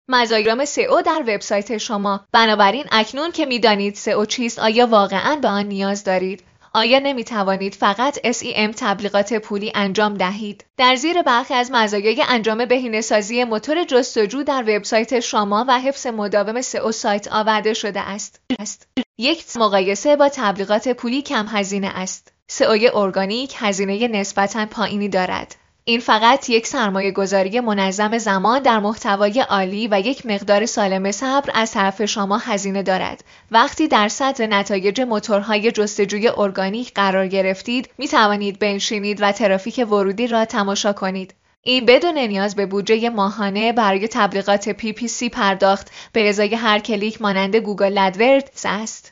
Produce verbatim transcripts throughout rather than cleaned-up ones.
مزایای سئو در وبسایت شما. بنابراین اکنون که می‌دانید سئو چیست، آیا واقعاً به آن نیاز دارید؟ آیا نمی‌توانید فقط اس ای ام تبلیغات پولی انجام دهید؟ در زیر برخی از مزایای انجام بهینه‌سازی موتور جستجو در وبسایت شما و حفظ مداوم سئو سایت آورده شده است. یک، مقایسه با تبلیغات پولی کم هزینه است. سئو ارگانیک هزینه نسبتاً پایینی دارد. این فقط یک سرمایه گذاری منظم زمان در محتوای عالی و یک مقدار سالم صبر از طرف شما هزینه دارد. وقتی در صدر نتایج موتورهای جستجوی ارگانیک قرار گرفتید، می توانید بنشینید و ترافیک ورودی را تماشا کنید. این بدون نیاز به بودجه ماهانه برای تبلیغات پی پی سی پرداخت به ازای هر کلیک مانند گوگل ادوردز است.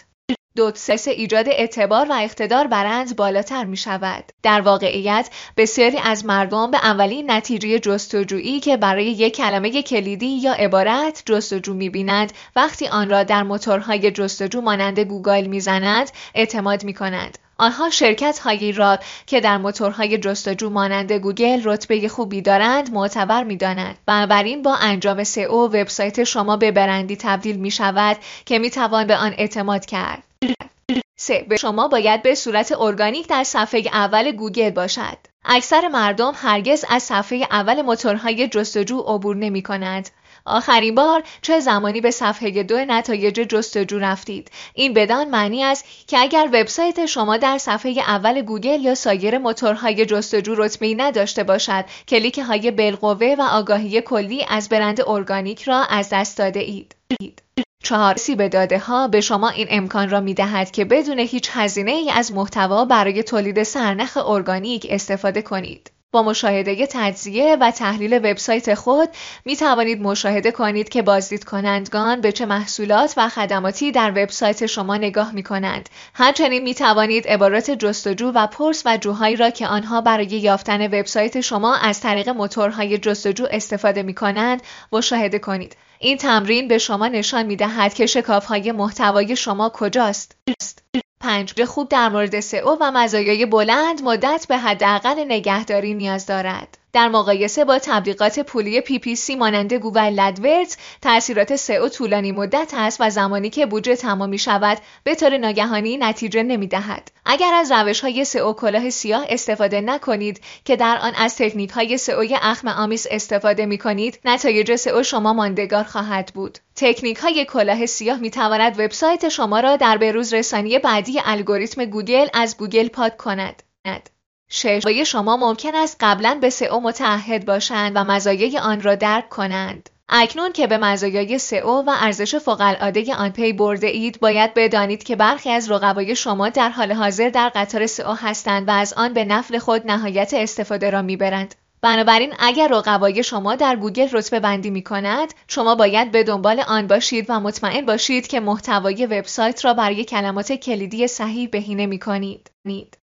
دو، سس ایجاد اعتبار و اقتدار برند بالاتر می شود. در واقعیت بسیاری از مردم به اولین نتیجه جستجویی که برای یک کلمه کلیدی یا عبارت جستجو می بینند، وقتی آن را در موتورهای جستجو مانند گوگل می زنند اعتماد می کنند. آنها شرکت هایی را که در موتورهای جستجو مانند گوگل رتبه خوبی دارند معتبر می دانند. بنابراین با انجام سئو وبسایت شما به برندی تبدیل می شود که می توان به آن اعتماد کرد. سه، به شما باید به صورت ارگانیک در صفحه اول گوگل باشد. اکثر مردم هرگز از صفحه اول موتورهای جستجو عبور نمی کنند. آخرین بار چه زمانی به صفحه دو نتایج جستجو رفتید؟ این بدان معنی است که اگر وبسایت شما در صفحه اول گوگل یا سایر موتورهای جستجو رتبه‌ای نداشته باشد، کلیک های بالقوه و آگاهی کلی از برند ارگانیک را از دست داده اید. چهار، سیب داده ها به شما این امکان را می دهد که بدون هیچ هزینه ای از محتوا برای تولید سرنخ ارگانیک استفاده کنید. با مشاهده تجزیه و تحلیل وبسایت خود می توانید مشاهده کنید که بازدید کنندگان به چه محصولات و خدماتی در وبسایت شما نگاه می کنند. همچنین می توانید عبارات جستجو و پرس و جوهایی را که آنها برای یافتن وبسایت شما از طریق موتورهای جستجو استفاده می کنند مشاهده کنید. این تمرین به شما نشان می دهد که شکاف‌های محتوای شما کجاست. پنج، خوب در مورد سئو و مزایای بلند مدت به حداقل نگهداری نیاز دارد. در مقایسه با تبلیغات پولی پی پی سی مانند گوگل ادوردز، تأثیرات سئو طولانی مدت است و زمانی که بودجه تمام می شود به طور ناگهانی نتیجه نمی دهد. اگر از روش‌های سئو کلاه سیاه استفاده نکنید که در آن از تکنیک‌های سئو اخم آمیز استفاده می کنید، نتایج سئو شما ماندگار خواهد بود. تکنیک‌های کلاه سیاه می تواند وبسایت شما را در بروز رسانی بعدی الگوریتم گوگل از گوگل پاک کند. شش، شما ممکن است قبلاً به سئو متعهد باشند و مزایای آن را درک کنند. اکنون که به مزایای سئو و ارزش فوق‌العاده آن پی برده اید، باید بدانید که برخی از رقبای شما در حال حاضر در قطار سئو هستند و از آن به نفع خود نهایت استفاده را میبرند. بنابراین اگر رقبای شما در گوگل رتبه بندی می کند، شما باید به دنبال آن باشید و مطمئن باشید که محتوای وبسایت را برای کلمات کلیدی صحیح بهینه می کنید.